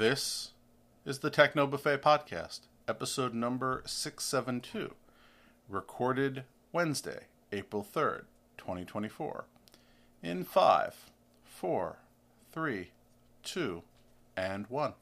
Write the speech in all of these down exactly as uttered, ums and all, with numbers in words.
This is the Techno Buffet Podcast, episode number six seventy-two, recorded Wednesday, April third, twenty twenty-four, in five, four, three, two, and one.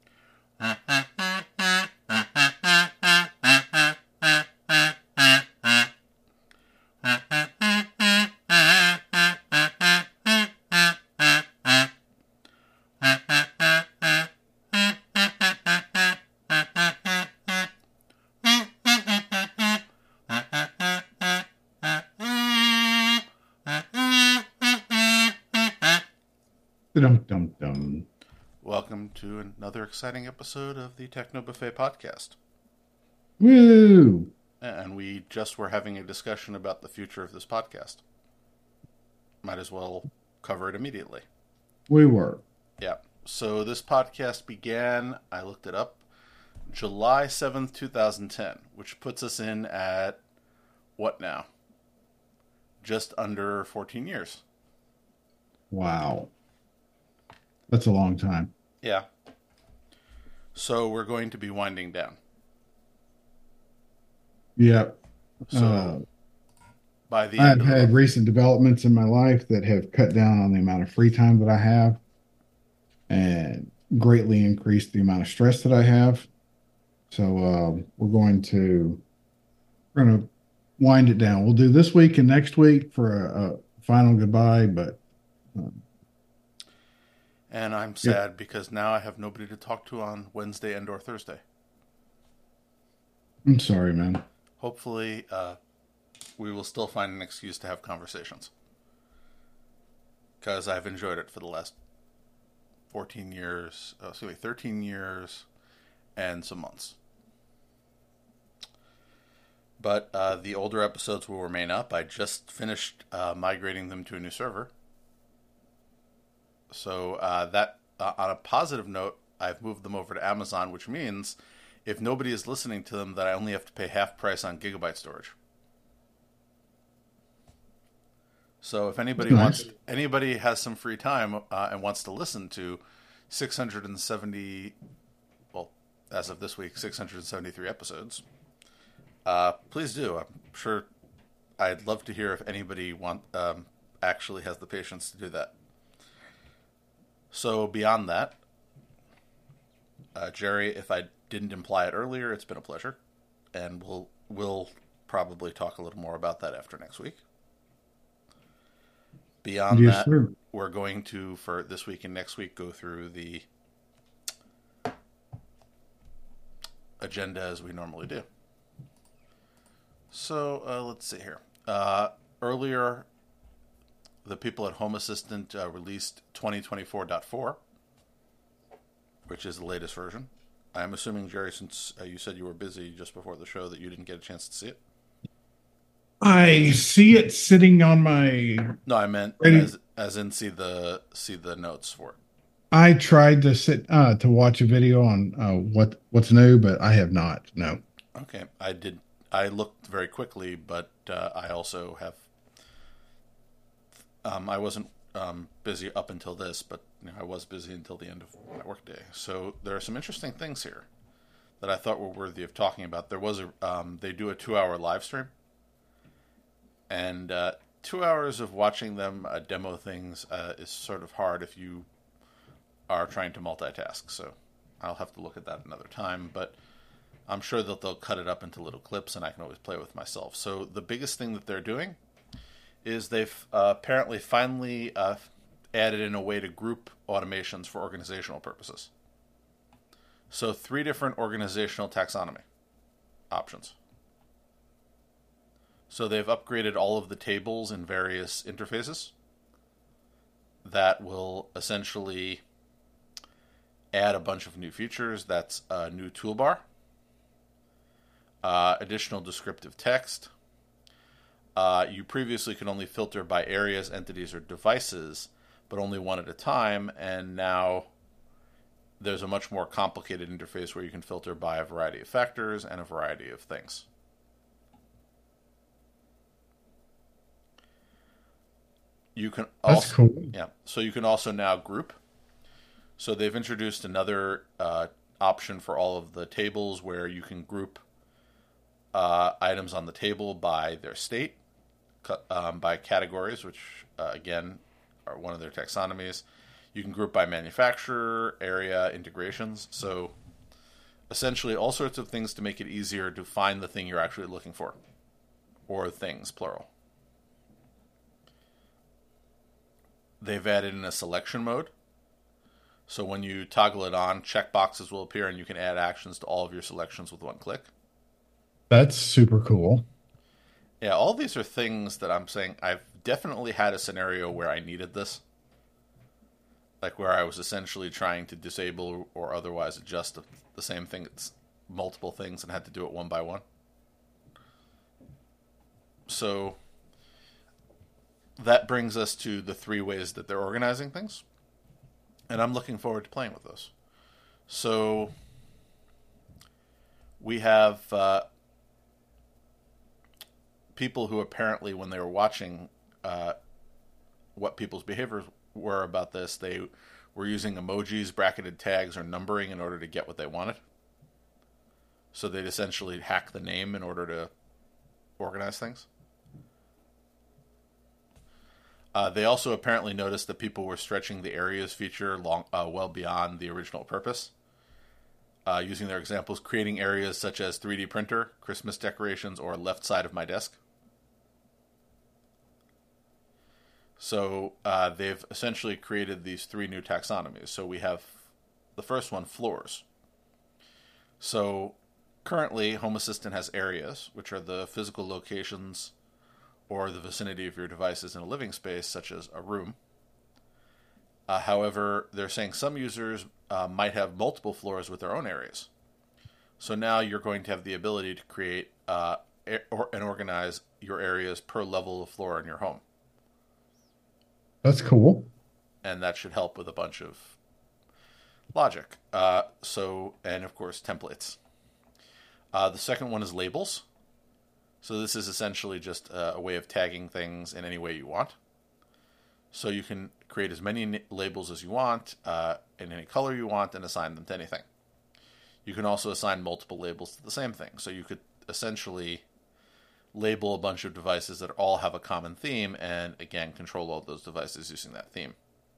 Dum, dum, dum. Welcome to another exciting episode of the Techno Buffet Podcast. Woo! And we just were having a discussion about the future of this podcast. Might as well cover it immediately. We were. Yeah. So this podcast began, I looked it up, July seventh, twenty ten, which puts us in at, what now? Just under fourteen years. Wow. That's a long time. Yeah. So we're going to be winding down. Yep. So Uh, by the end I've of had the, recent developments in my life that have cut down on the amount of free time that I have and greatly increased the amount of stress that I have. So um, we're going to we're going to wind it down. We'll do this week and next week for a, a final goodbye, but um, and I'm sad because now I have nobody to talk to on Wednesday and or Thursday. I'm sorry, man. Hopefully, uh, we will still find an excuse to have conversations. Because I've enjoyed it for the last fourteen years, oh, excuse me, thirteen years and some months. But uh, the older episodes will remain up. I just finished uh, migrating them to a new server. So uh, that, uh, on a positive note, I've moved them over to Amazon, which means if nobody is listening to them, that I only have to pay half price on gigabyte storage. So if anybody Nice. wants, anybody has some free time uh, and wants to listen to six hundred seventy, well, as of this week, six hundred seventy-three episodes, uh, please do. I'm sure I'd love to hear if anybody want um, actually has the patience to do that. So beyond that, uh, Jerry, if I didn't imply it earlier, it's been a pleasure, and we'll we'll probably talk a little more about that after next week. Beyond Yes, that, sir. we're going to, for this week and next week, go through the agenda as we normally do. So uh, let's see here. Uh, earlier, the people at Home Assistant uh, released twenty twenty-four point four, which is the latest version. I'm assuming, Jerry, since uh, you said you were busy just before the show, that you didn't get a chance to see it. I see it sitting on my. No, I meant Ready? as as in see the see the notes for it. I tried to sit uh, to watch a video on uh, what what's new, but I have not. No. Okay, I did. I looked very quickly, but uh, I also have. Um, I wasn't um, busy up until this, but you know, I was busy until the end of my workday. So there are some interesting things here that I thought were worthy of talking about. There was a um, they do a two-hour live stream, and uh, two hours of watching them uh, demo things uh, is sort of hard if you are trying to multitask. So I'll have to look at that another time, but I'm sure that they'll cut it up into little clips, and I can always play with myself. So the biggest thing that they're doing is they've uh, apparently finally uh, added in a way to group automations for organizational purposes. So three different organizational taxonomy options. So they've upgraded all of the tables in various interfaces that will essentially add a bunch of new features. That's a new toolbar, uh, additional descriptive text. Uh, you previously could only filter by areas, entities, or devices, but only one at a time, and now there's a much more complicated interface where you can filter by a variety of factors and a variety of things. You can also, That's cool. yeah. So you can also now group. So they've introduced another uh, option for all of the tables where you can group uh, items on the table by their state, um, by categories, which uh, again are one of their taxonomies. You can group by manufacturer, area, integrations. So essentially all sorts of things to make it easier to find the thing you're actually looking for, or things, plural. They've added in a selection mode. So when you toggle it on, checkboxes will appear and you can add actions to all of your selections with one click. That's super cool. Yeah, all these are things that I'm saying I've definitely had a scenario where I needed this. Like where I was essentially trying to disable or otherwise adjust the, the same thing, it's multiple things, and had to do it one by one. So that brings us to the three ways that they're organizing things. And I'm looking forward to playing with those. So we have uh, people who apparently, when they were watching uh, what people's behaviors were about this, they were using emojis, bracketed tags, or numbering in order to get what they wanted. So they'd essentially hack the name in order to organize things. Uh, they also apparently noticed that people were stretching the areas feature long, uh, well beyond the original purpose. Uh, using their examples, creating areas such as three D printer, Christmas decorations, or left side of my desk. So uh, they've essentially created these three new taxonomies. So we have the first one, floors. So currently, Home Assistant has areas, which are the physical locations or the vicinity of your devices in a living space, such as a room. Uh, however, they're saying some users uh, might have multiple floors with their own areas. So now you're going to have the ability to create uh, or, and organize your areas per level of floor in your home. That's cool. And that should help with a bunch of logic. Uh, so, and of course, templates. Uh, the second one is labels. So this is essentially just a way of tagging things in any way you want. So you can create as many labels as you want, uh, in any color you want, and assign them to anything. You can also assign multiple labels to the same thing. So you could essentially label a bunch of devices that all have a common theme, and again, control all those devices using that theme.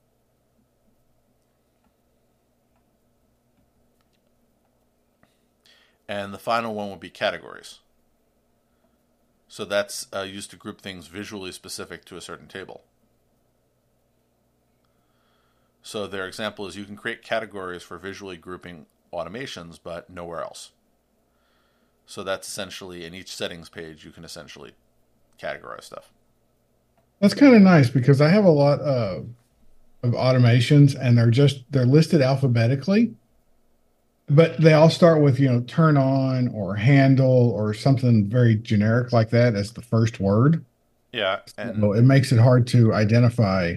And the final one would be categories. So that's uh, used to group things visually specific to a certain table. So their example is you can create categories for visually grouping automations, but nowhere else. So that's essentially, in each settings page, you can essentially categorize stuff. That's kind of nice because I have a lot of, of automations and they're just, they're listed alphabetically, but they all start with, you know, turn on or handle or something very generic like that as the first word. Yeah. And so it makes it hard to identify.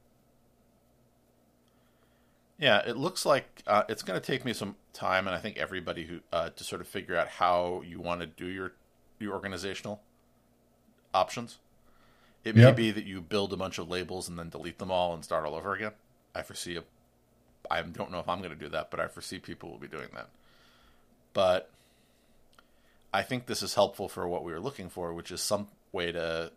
Yeah, it looks like uh, it's going to take me some time, and I think everybody who uh, to sort of figure out how you want to do your your organizational options. It may Yep. be that you build a bunch of labels and then delete them all and start all over again. I foresee a, I don't know if I'm going to do that, but I foresee people will be doing that. But I think this is helpful for what we were looking for, which is some way to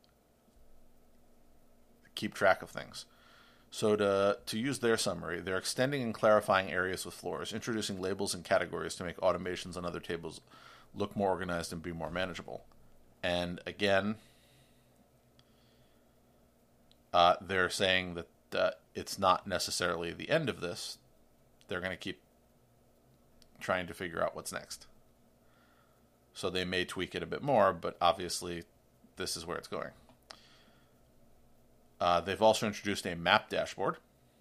keep track of things. So to to use their summary, they're extending and clarifying areas with floors, introducing labels and categories to make automations on other tables look more organized and be more manageable. And again, uh, they're saying that uh, it's not necessarily the end of this. They're going to keep trying to figure out what's next. So they may tweak it a bit more, but obviously this is where it's going. Uh, they've also introduced a map dashboard.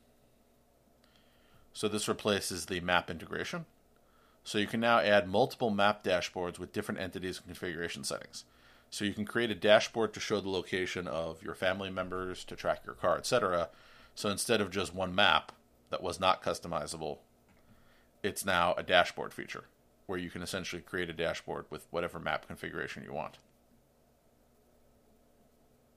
So this replaces the map integration. So you can now add multiple map dashboards with different entities and configuration settings. So you can create a dashboard to show the location of your family members, to track your car, et cetera. So instead of just one map that was not customizable, it's now a dashboard feature where you can essentially create a dashboard with whatever map configuration you want.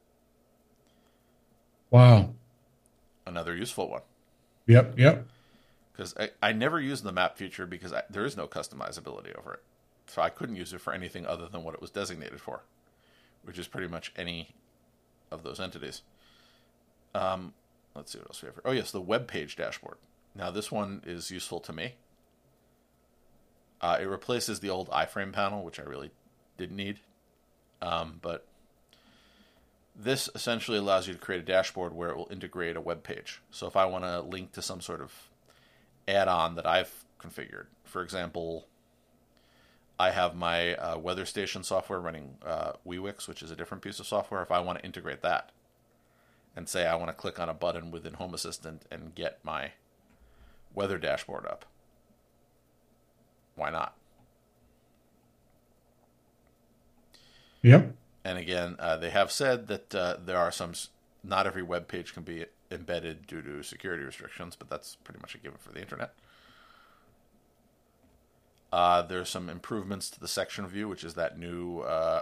Wow. Another useful one. Yep. Yep. because I, I never used the map feature because I, there is no customizability over it. So I couldn't use it for anything other than what it was designated for, which is pretty much any of those entities. Um, let's see what else we have here. Oh, yes, the web page dashboard. Now, this one is useful to me. Uh, it replaces the old iframe panel, which I really didn't need. Um, but this essentially allows you to create a dashboard where it will integrate a web page. So if I want to link to some sort of add-on that I've configured, for example, I have my uh, weather station software running uh, WeWix, which is a different piece of software. If I want to integrate that and say I want to click on a button within Home Assistant and get my weather dashboard up, why not? Yep. And again, uh, they have said that uh, there are some, not every web page can be embedded due to security restrictions, but that's pretty much a given for the internet. Uh, there's some improvements to the section view, which is that new uh,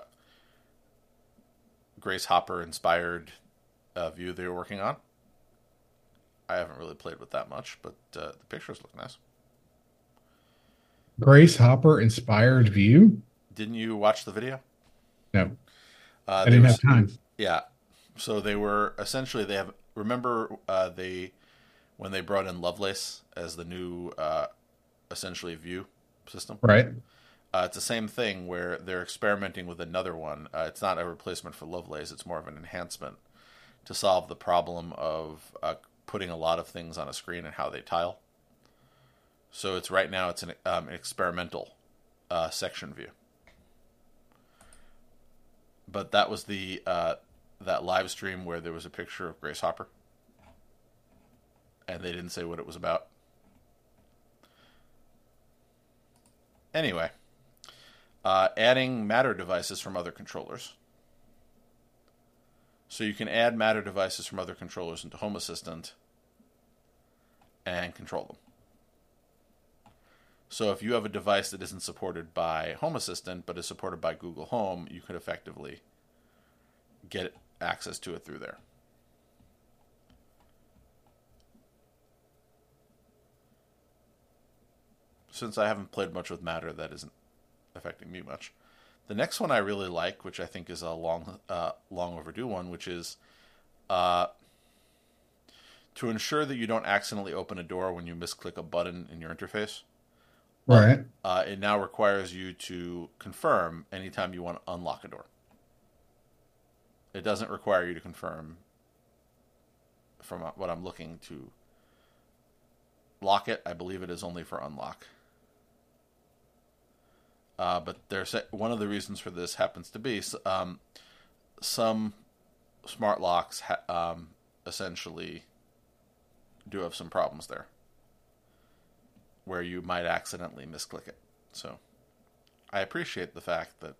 Grace Hopper inspired uh, view they were working on. I haven't really played with that much, but uh, the pictures look nice. Grace Hopper inspired view? Didn't you watch the video? No. Uh, I didn't was, have time. Yeah. So they were essentially, they have, remember uh, they, when they brought in Lovelace as the new uh, essentially view system? Right. Uh, it's the same thing where they're experimenting with another one. Uh, it's not a replacement for Lovelace. It's more of an enhancement to solve the problem of uh, putting a lot of things on a screen and how they tile. So it's right now it's an um, experimental uh, section view. But that was the uh, that live stream where there was a picture of Grace Hopper, and they didn't say what it was about. Anyway, uh, adding Matter devices from other controllers. So you can add Matter devices from other controllers into Home Assistant and control them. So if you have a device that isn't supported by Home Assistant but is supported by Google Home, you could effectively get access to it through there. Since I haven't played much with Matter, that isn't affecting me much. The next one I really like, which I think is a long, uh, long overdue one, which is uh, to ensure that you don't accidentally open a door when you misclick a button in your interface. Right. Uh, it now requires you to confirm anytime you want to unlock a door. It doesn't require you to confirm, from what I'm looking, to lock it. I believe it is only for unlock. Uh, but there's one of the reasons for this happens to be um, some smart locks ha- um, essentially do have some problems there, where you might accidentally misclick it. So I appreciate the fact that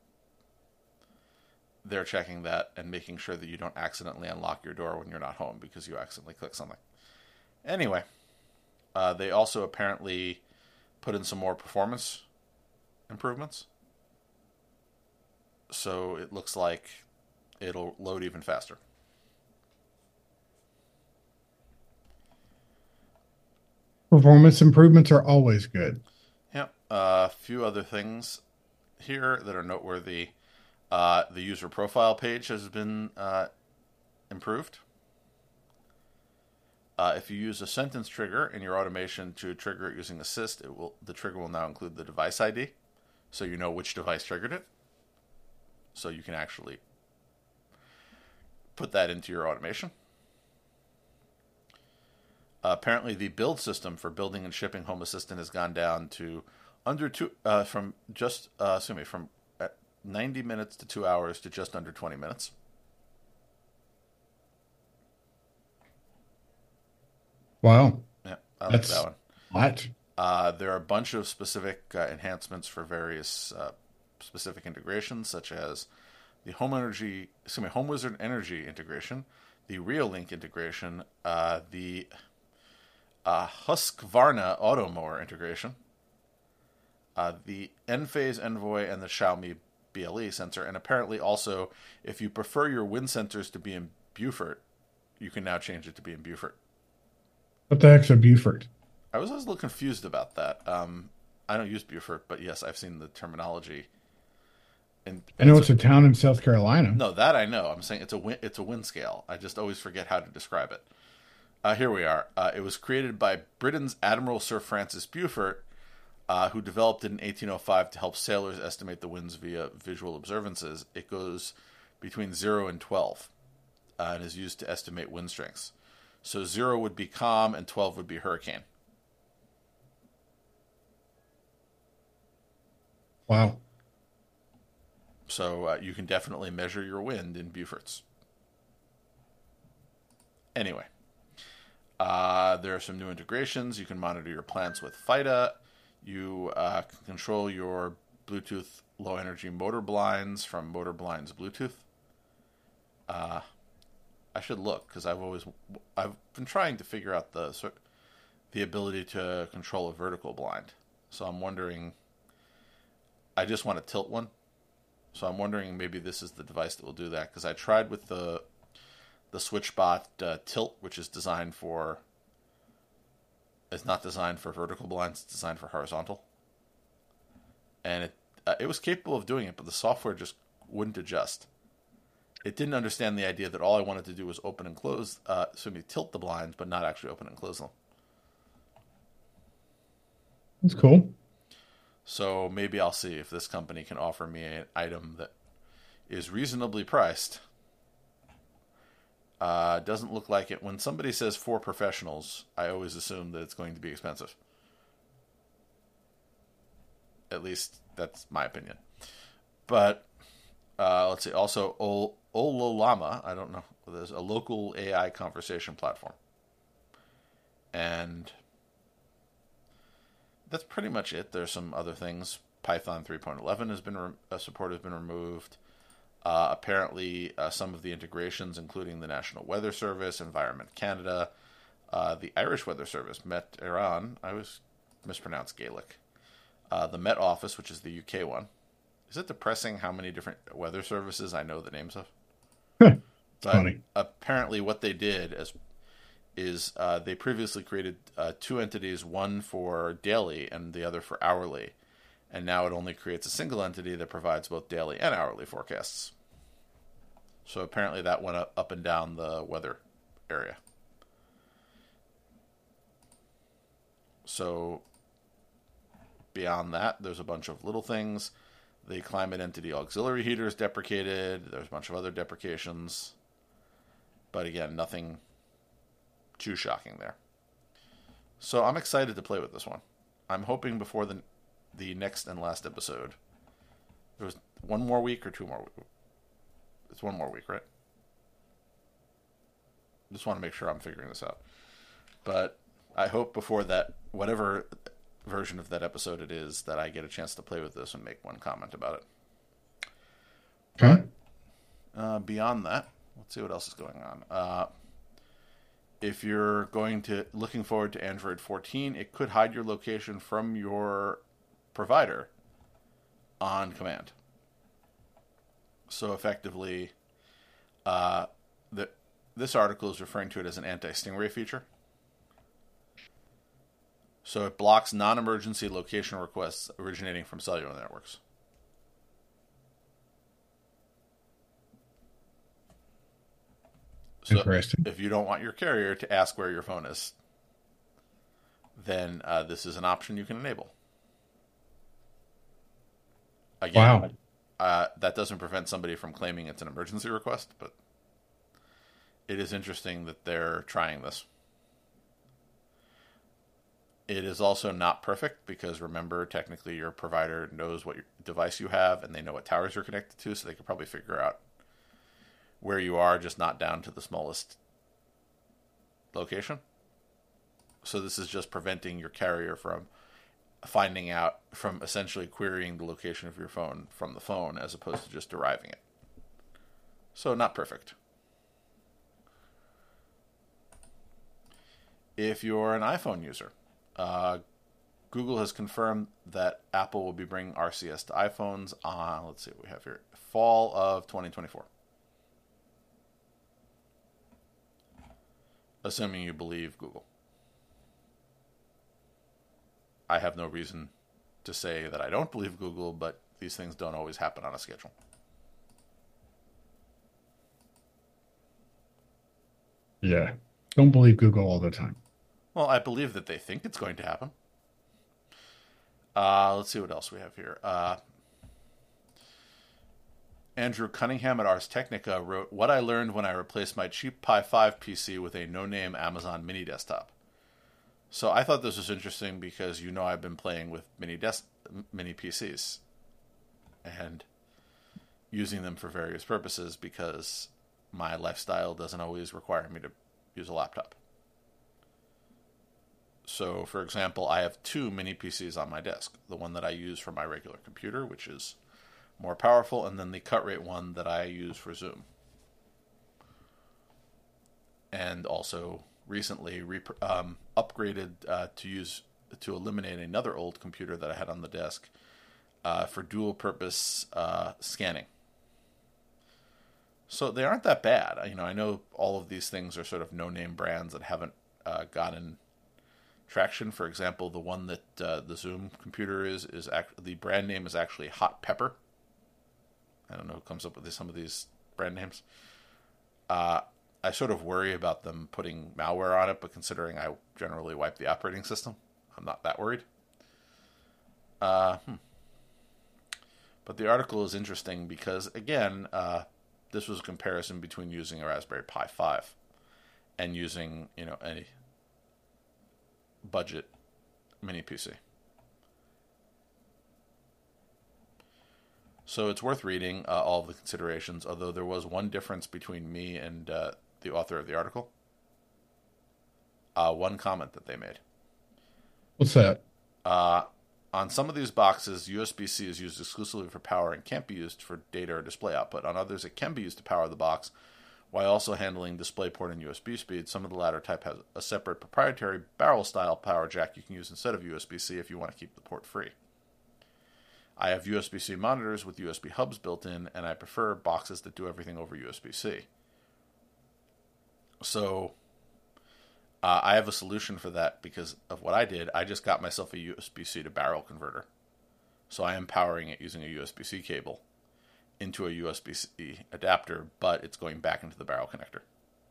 they're checking that and making sure that you don't accidentally unlock your door when you're not home because you accidentally click something. Anyway, uh, they also apparently put in some more performance improvements. So it looks like it'll load even faster. Performance improvements are always good. Yeah. A uh, few other things here that are noteworthy. Uh, the user profile page has been uh, improved. Uh, if you use a sentence trigger in your automation to trigger it using Assist, it will the trigger will now include the device I D, so you know which device triggered it. So you can actually put that into your automation. Uh, apparently, the build system for building and shipping Home Assistant has gone down to under two uh, from just uh, excuse me from ninety minutes to two hours to just under twenty minutes. Wow. Yeah, I That's like that one. What? Uh, there are a bunch of specific uh, enhancements for various uh, specific integrations, such as the Home Energy, excuse me, Home Wizard Energy integration, the Reolink integration, uh, the uh, Husqvarna Auto Mower integration, uh, the Enphase Envoy, and the Xiaomi B L E sensor, and apparently also, if you prefer your wind sensors to be in Beaufort, you can now change it to be in Beaufort. What the heck's a Beaufort? I was always a little confused about that. Um, I don't use Beaufort, but yes, I've seen the terminology. And, I and know it's it's a town in South Carolina. no, that I know. I'm saying it's a wind, it's a wind scale. I just always forget how to describe it. Uh, here we are. Uh, it was created by Britain's Admiral Sir Francis Beaufort, uh, who developed it in eighteen oh five to help sailors estimate the winds via visual observances. It goes between zero and twelve, uh, and is used to estimate wind strengths. So zero would be calm, and twelve would be hurricane. Wow. So uh, you can definitely measure your wind in Beauforts. Anyway, uh, there are some new integrations. You can monitor your plants with FIDA. You uh, can control your Bluetooth low energy motor blinds from Motor Blinds Bluetooth. Uh, I should look because I've always I've been trying to figure out the the ability to control a vertical blind. So I'm wondering. I just want to tilt one. So I'm wondering maybe this is the device that will do that, because I tried with the the SwitchBot uh, Tilt, which is designed for. It's not designed for vertical blinds; it's designed for horizontal. And it uh, it was capable of doing it, but the software just wouldn't adjust. It didn't understand the idea that all I wanted to do was open and close, uh, so me tilt the blinds, but not actually open and close them. That's cool. So maybe I'll see if this company can offer me an item that is reasonably priced. Uh, doesn't look like it. When somebody says for professionals, I always assume that it's going to be expensive. At least that's my opinion. But uh, let's see. Also, Ol- Ololama. I don't know. There's a local A I conversation platform, and that's pretty much it. There's some other things. Python three point eleven has been re- uh, support has been removed. Uh, apparently, uh, some of the integrations, including the National Weather Service, Environment Canada, uh, the Irish Weather Service, Met Iran. I always mispronounce Gaelic. Uh, the Met Office, which is the U K one. Is it depressing how many different weather services I know the names of? It's but funny. Apparently, what they did as is uh, they previously created uh, two entities, one for daily and the other for hourly. And now it only creates a single entity that provides both daily and hourly forecasts. So apparently that went up and down the weather area. So beyond that, there's a bunch of little things. The climate entity auxiliary heater is deprecated. There's a bunch of other deprecations. But again, nothing too shocking there. So I'm excited to play with this one. I'm hoping before the the next and last episode. There was one more week or two more weeks? It's one more week, right? Just want to make sure I'm figuring this out. But I hope before that, whatever version of that episode it is, that I get a chance to play with this and make one comment about it. Okay. But uh, beyond that, let's see what else is going on. Uh, if you're going to looking forward to Android fourteen, it could hide your location from your provider on command. So effectively, uh, the, this article is referring to it as an anti-stingray feature. So it blocks non-emergency location requests originating from cellular networks. So Interesting. if you don't want your carrier to ask where your phone is, then uh, this is an option you can enable. Again, Wow. uh, that doesn't prevent somebody from claiming it's an emergency request, but it is interesting that they're trying this. It is also not perfect because, remember, technically your provider knows what your device you have and they know what towers you're connected to, so they could probably figure out where you are, just not down to the smallest location. So this is just preventing your carrier from finding out, from essentially querying the location of your phone from the phone as opposed to just deriving it. So not perfect. If you're an iPhone user, uh, Google has confirmed that Apple will be bringing R C S to iPhones on, let's see what we have here, fall of twenty twenty-four. Assuming you believe Google. I have no reason to say that I don't believe Google, but these things don't always happen on a schedule. Yeah. Don't believe Google all the time. Well, I believe that they think it's going to happen. Uh, let's see what else we have here. Uh, Andrew Cunningham at Ars Technica wrote, "What I learned when I replaced my cheap Pi five P C with a no-name Amazon mini desktop." So I thought this was interesting because you know I've been playing with mini des- mini P Cs and using them for various purposes because my lifestyle doesn't always require me to use a laptop. So, for example, I have two mini P Cs on my desk. The one that I use for my regular computer, which is more powerful, and then the cut rate one that I use for Zoom. And also recently rep- um, upgraded uh, to use to eliminate another old computer that I had on the desk uh, for dual purpose uh, scanning. So they aren't that bad. You know, I know all of these things are sort of no-name brands that haven't uh, gotten traction. For example, the one that uh, the Zoom computer is is act- the brand name is actually Hot Pepper. I don't know who comes up with some of these brand names. Uh, I sort of worry about them putting malware on it, but considering I generally wipe the operating system, I'm not that worried. Uh, hmm. But the article is interesting because, again, uh, this was a comparison between using a Raspberry Pi five and using, you know, a budget mini P C. So it's worth reading uh, all of the considerations, although there was one difference between me and uh, the author of the article. Uh, one comment that they made. What's that? Uh, on some of these boxes, U S B C is used exclusively for power and can't be used for data or display output. On others, it can be used to power the box while also handling DisplayPort and U S B speed. Some of the latter type has a separate proprietary barrel-style power jack you can use instead of U S B C if you want to keep the port free. I have U S B C monitors with U S B hubs built in, and I prefer boxes that do everything over U S B C. So uh, I have a solution for that because of what I did. I just got myself a U S B C to barrel converter. So I am powering it using a U S B C cable into a U S B C adapter, but it's going back into the barrel connector.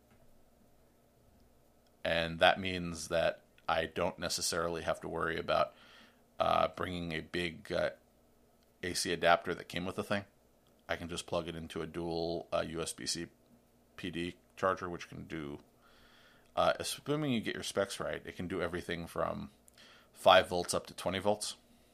And that means that I don't necessarily have to worry about uh, bringing a big uh, A C adapter that came with the thing. I can just plug it into a dual uh, U S B C P D charger, which can do, uh, assuming you get your specs right, it can do everything from five volts up to twenty volts.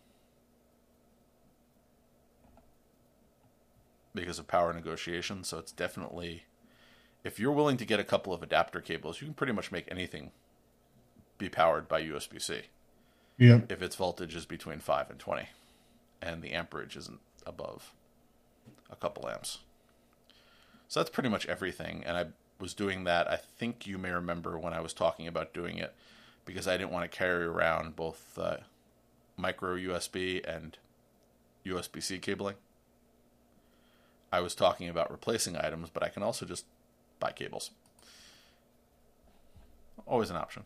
Because of power negotiation, so it's definitely, if you're willing to get a couple of adapter cables, you can pretty much make anything be powered by U S B C. Yeah. If its voltage is between five and twenty. And the amperage isn't above a couple amps. So that's pretty much everything. And I was doing that, I think you may remember when I was talking about doing it, because I didn't want to carry around both uh, micro U S B and U S B C cabling. I was talking about replacing items, but I can also just buy cables. Always an option.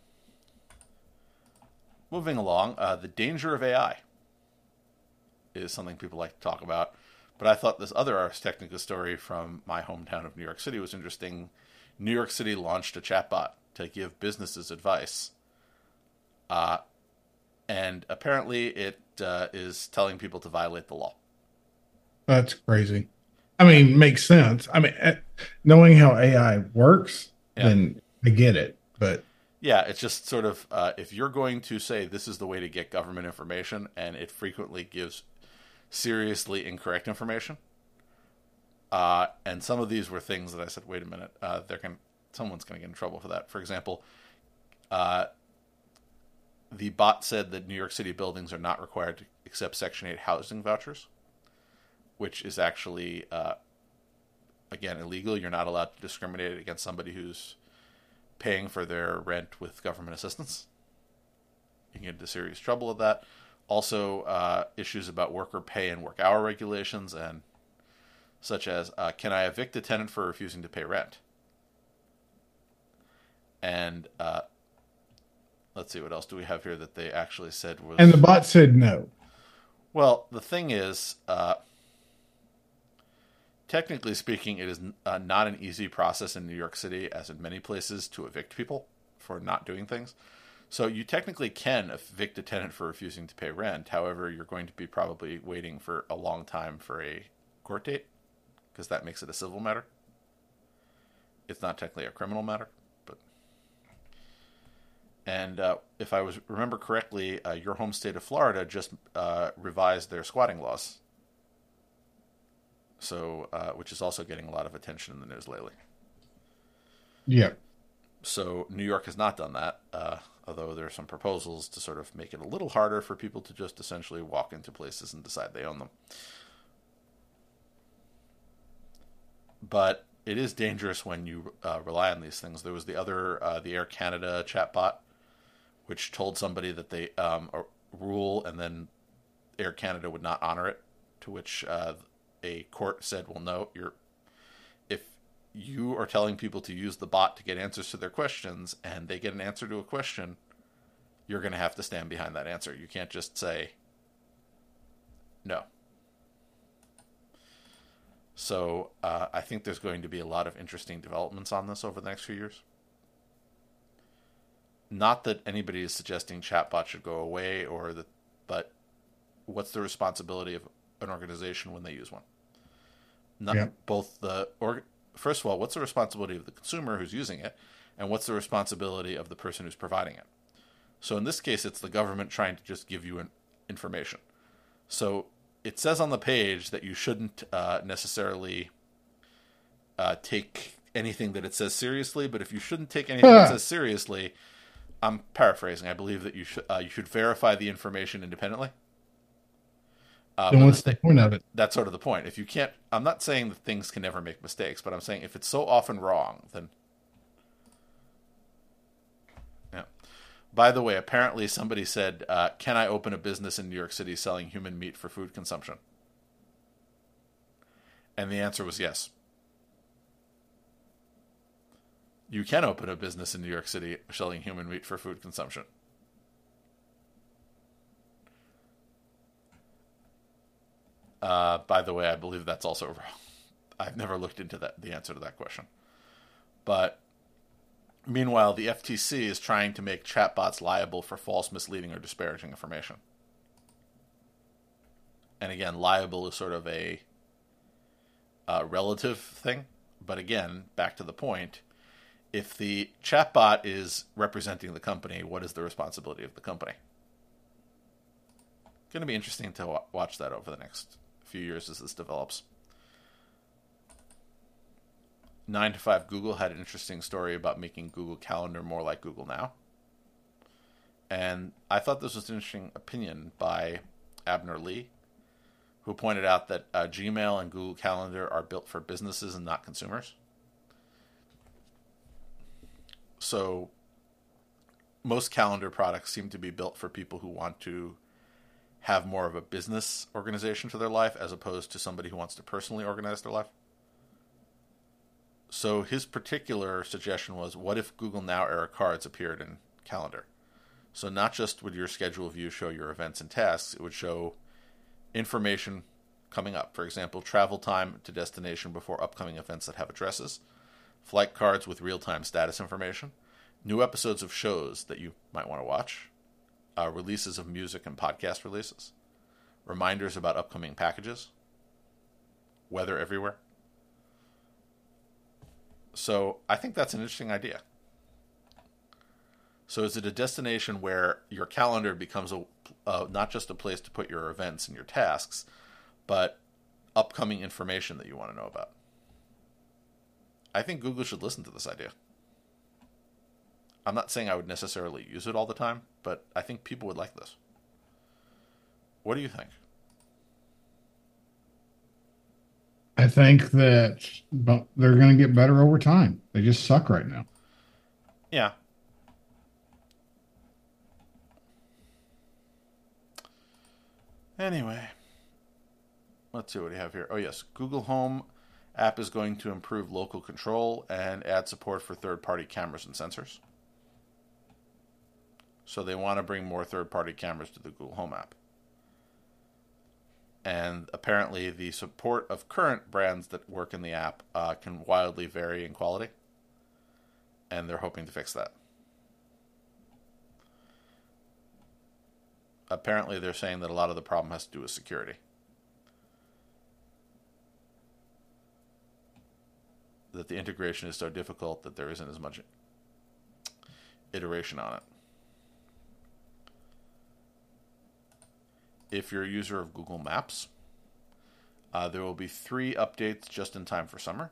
Moving along, uh, the danger of A I is something people like to talk about. But I thought this other Ars Technica story from my hometown of New York City was interesting. New York City launched a chatbot to give businesses advice. Uh, and apparently it uh, is telling people to violate the law. That's crazy. I mean, makes sense. I mean, eh, knowing how A I works, Yeah. then I get it. But yeah, it's just sort of, uh, if you're going to say this is the way to get government information, and it frequently gives seriously incorrect information, uh, and some of these were things that I said, wait a minute, uh, they're going someone's going to get in trouble for that. For example, uh, the bot said that New York City buildings are not required to accept Section eight housing vouchers, which is actually, uh, again, illegal. You're not allowed to discriminate against somebody who's paying for their rent with government assistance. You can get into serious trouble with that. Also, uh, issues about worker pay and work hour regulations, and such as, uh, can I evict a tenant for refusing to pay rent? And uh, let's see, what else do we have here that they actually said was... And the bot said no. Well, the thing is, uh, technically speaking, it is uh, not an easy process in New York City, as in many places, to evict people for not doing things. So you technically can evict a tenant for refusing to pay rent. However, you're going to be probably waiting for a long time for a court date, because that makes it a civil matter. It's not technically a criminal matter, but... And uh, if I was remember correctly, uh, your home state of Florida just uh, revised their squatting laws. So, uh, which is also getting a lot of attention in the news lately. Yeah. So New York has not done that, uh, although there are some proposals to sort of make it a little harder for people to just essentially walk into places and decide they own them. But it is dangerous when you uh, rely on these things. There was the other, uh, the Air Canada chatbot, which told somebody that they um, a rule, and then Air Canada would not honor it, to which uh, a court said, well, no, you're if you are telling people to use the bot to get answers to their questions, and they get an answer to a question, you're going to have to stand behind that answer. You can't just say no. So uh, I think there's going to be a lot of interesting developments on this over the next few years. Not that anybody is suggesting chatbots should go away, or that, but what's the responsibility of an organization when they use one? Not yeah. both the or first of all, what's the responsibility of the consumer who's using it, and what's the responsibility of the person who's providing it? So in this case, it's the government trying to just give you an information. So it says on the page that you shouldn't uh, necessarily uh, take anything that it says seriously, but if you shouldn't take anything it says seriously, I'm paraphrasing. I believe that you should uh, you should verify the information independently. Uh, then what's the, the point of it? That's sort of the point. If you can't, I'm not saying that things can never make mistakes, but I'm saying if it's so often wrong, then yeah. By the way, apparently somebody said, uh, "Can I open a business in New York City selling human meat for food consumption?" And the answer was yes. You can open a business in New York City selling human meat for food consumption. Uh, by the way, I believe that's also wrong. I've never looked into that, the answer to that question. But meanwhile, the F T C is trying to make chatbots liable for false, misleading, or disparaging information. And again, liable is sort of a, a relative thing. But again, back to the point, if the chatbot is representing the company, what is the responsibility of the company? Going to be interesting to watch that over the next few years as this develops. nine to five Google had an interesting story about making Google Calendar more like Google Now. And I thought this was an interesting opinion by Abner Lee, who pointed out that uh, Gmail and Google Calendar are built for businesses and not consumers. So most calendar products seem to be built for people who want to have more of a business organization to their life as opposed to somebody who wants to personally organize their life. So his particular suggestion was, what if Google Now era cards appeared in Calendar? So not just would your schedule view show your events and tasks, it would show information coming up. For example, travel time to destination before upcoming events that have addresses, flight cards with real-time status information, new episodes of shows that you might want to watch, uh, releases of music and podcast releases, reminders about upcoming packages, weather everywhere. So I think that's an interesting idea. So is it a destination where your calendar becomes a uh, not just a place to put your events and your tasks, but upcoming information that you want to know about? I think Google should listen to this idea. I'm not saying I would necessarily use it all the time, but I think people would like this. What do you think? I think that they're going to get better over time. They just suck right now. Yeah. Anyway, let's see what we have here. Oh, yes. Google Home app is going to improve local control and add support for third-party cameras and sensors. So they want to bring more third-party cameras to the Google Home app. And apparently the support of current brands that work in the app uh, can wildly vary in quality. And they're hoping to fix that. Apparently they're saying that a lot of the problem has to do with security. That the integration is so difficult that there isn't as much iteration on it. If you're a user of Google Maps, uh, there will be three updates just in time for summer.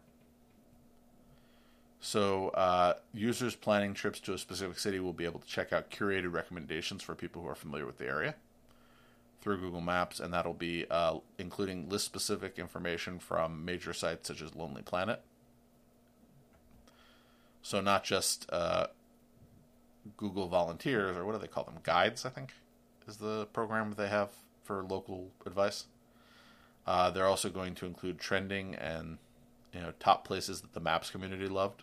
So uh, users planning trips to a specific city will be able to check out curated recommendations for people who are familiar with the area through Google Maps, and that'll be uh, including list-specific information from major sites such as Lonely Planet. So not just uh, Google Volunteers, or what do they call them? Guides, I think, is the program they have for local advice. Uh, they're also going to include trending and, you know, top places that the Maps community loved.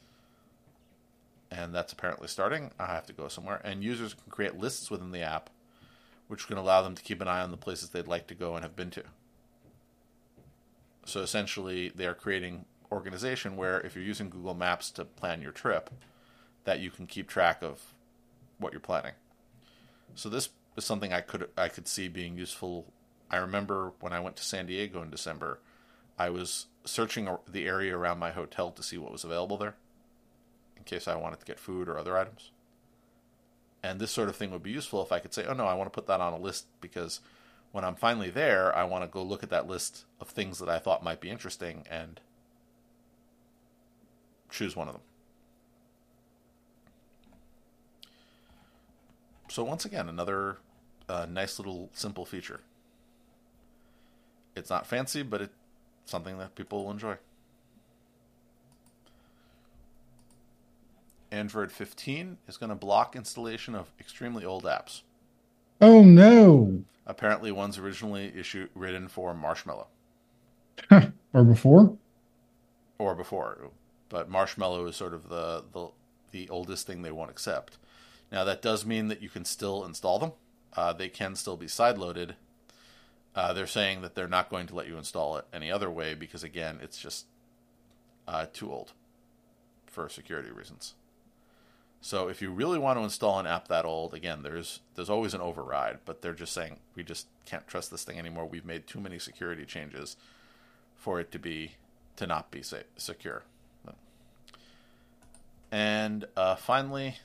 And that's apparently starting. I have to go somewhere. And users can create lists within the app, which can allow them to keep an eye on the places they'd like to go and have been to. So essentially, they are creating organization where if you're using Google Maps to plan your trip, that you can keep track of what you're planning. So this is something I could I could see being useful. I remember when I went to San Diego in December, I was searching the area around my hotel to see what was available there, in case I wanted to get food or other items. And this sort of thing would be useful if I could say, oh no, I want to put that on a list, because when I'm finally there, I want to go look at that list of things that I thought might be interesting and choose one of them. So once again, another uh, nice little simple feature. It's not fancy, but it's something that people will enjoy. Android fifteen is going to block installation of extremely old apps. Oh no! Apparently ones originally issued written for Marshmallow. Or before? Or before. But Marshmallow is sort of the, the, the oldest thing they won't accept. Now that does mean that you can still install them. Uh, they can still be sideloaded. Uh, they're saying that they're not going to let you install it any other way because, again, it's just uh, too old for security reasons. So if you really want to install an app that old, again, there's there's always an override, but they're just saying we just can't trust this thing anymore. We've made too many security changes for it to be to not be safe, secure. And uh, finally,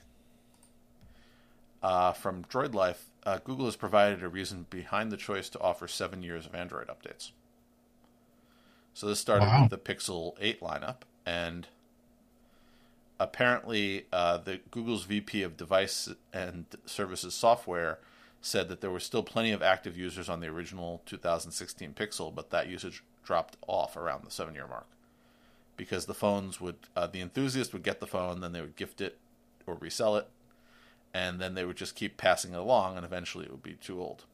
uh, from Droid Life, uh, Google has provided a reason behind the choice to offer seven years of Android updates. So this started Wow. with the Pixel eight lineup, and apparently uh, the Google's V P of Device and Services Software said that there were still plenty of active users on the original two thousand sixteen Pixel, but that usage dropped off around the seven-year mark. Because the phones would, uh, the enthusiast would get the phone, then they would gift it or resell it, and then they would just keep passing it along, and eventually it would be too old.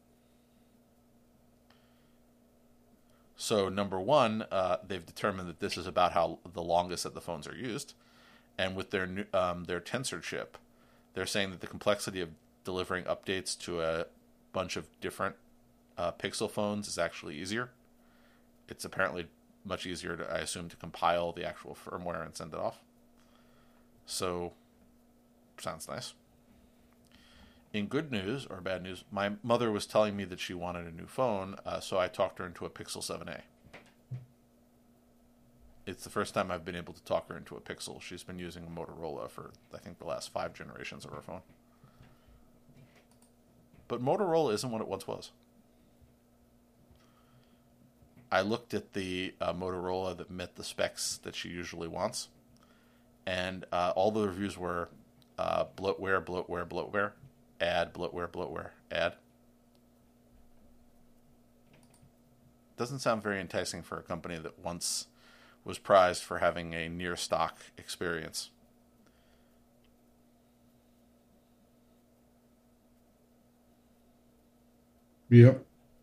So number one, uh, they've determined that this is about how the longest that the phones are used, and with their new, um, their Tensor chip, they're saying that the complexity of delivering updates to a bunch of different uh, Pixel phones is actually easier. It's apparently much easier, to, I assume, to compile the actual firmware and send it off. So, sounds nice. In good news, or bad news, my mother was telling me that she wanted a new phone, uh, so I talked her into a Pixel seven A. It's the first time I've been able to talk her into a Pixel. She's been using a Motorola for, I think, the last five generations of her phone. But Motorola isn't what it once was. I looked at the uh, Motorola that met the specs that she usually wants, and uh, all the reviews were uh, bloatware, bloatware, bloatware, add, bloatware, bloatware, add. Doesn't sound very enticing for a company that once was prized for having a near stock experience. Yep.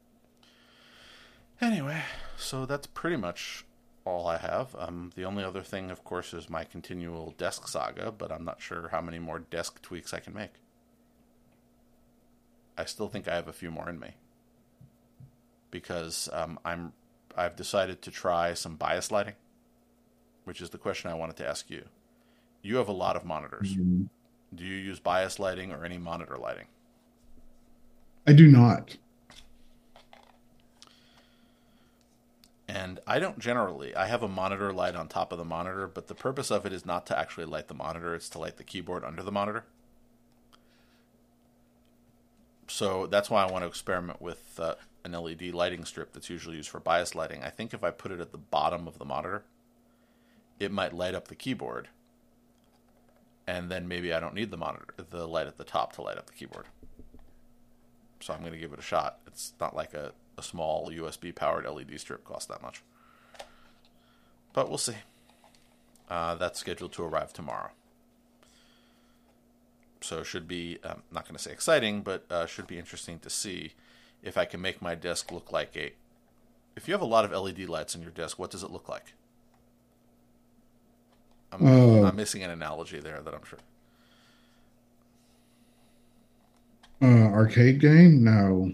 Anyway, so that's pretty much all I have. Um, the only other thing, of course, is my continual desk saga, but I'm not sure how many more desk tweaks I can make. I still think I have a few more in me because um, I'm I've decided to try some bias lighting, which is the question I wanted to ask you. You have a lot of monitors. Mm, Do you use bias lighting or any monitor lighting? I do not. And I don't generally. I have a monitor light on top of the monitor, but the purpose of it is not to actually light the monitor. It's to light the keyboard under the monitor. So that's why I want to experiment with uh, an L E D lighting strip that's usually used for bias lighting. I think if I put it at the bottom of the monitor, it might light up the keyboard. And then maybe I don't need the monitor, the light at the top to light up the keyboard. So I'm going to give it a shot. It's not like a, a small U S B powered L E D strip costs that much. But we'll see. Uh, that's scheduled to arrive tomorrow. So should be, I'm not going to say exciting, but uh, should be interesting to see if I can make my desk look like a... If you have a lot of L E D lights in your desk, what does it look like? I'm, Uh, I'm missing an analogy there that I'm sure. uh, arcade game? No.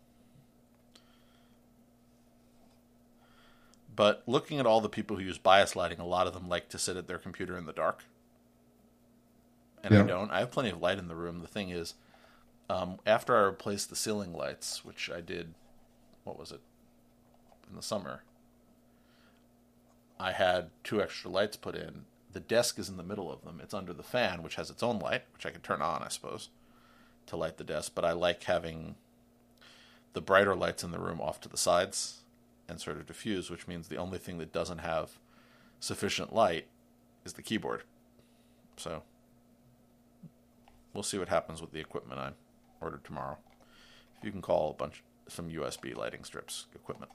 But looking at all the people who use bias lighting, a lot of them like to sit at their computer in the dark. And Yeah. I don't. I have plenty of light in the room. The thing is, um, after I replaced the ceiling lights, which I did, what was it, in the summer, I had two extra lights put in. The desk is in the middle of them. It's under the fan, which has its own light, which I can turn on, I suppose, to light the desk. But I like having the brighter lights in the room off to the sides and sort of diffuse, which means the only thing that doesn't have sufficient light is the keyboard. So we'll see what happens with the equipment I ordered tomorrow. You can call a bunch some U S B lighting strips equipment.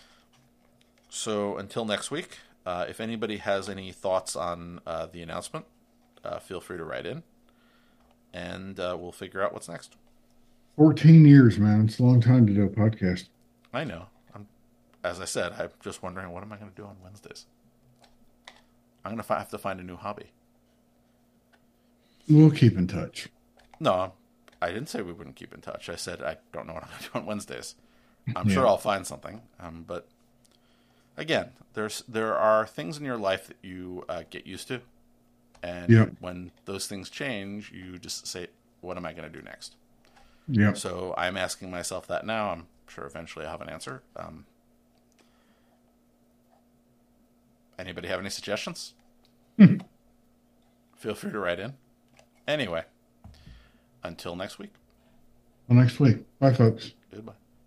So until next week, uh, if anybody has any thoughts on uh, the announcement, uh, feel free to write in, and uh, we'll figure out what's next. fourteen years, man. It's a long time to do a podcast. I know. I'm, as I said, I'm just wondering, what am I going to do on Wednesdays? I'm going to fi- have to find a new hobby. We'll keep in touch. No, I didn't say we wouldn't keep in touch. I said I don't know what I'm going to do on Wednesdays. I'm Yeah. sure I'll find something. Um, but again, there's there are things in your life that you uh, get used to, and Yeah. when those things change, you just say, "What am I going to do next?" Yeah. So I'm asking myself that now. I'm sure eventually I'll have an answer. Um, anybody have any suggestions? Feel free to write in. Anyway, until next week. Well, next week. Bye, folks. Goodbye.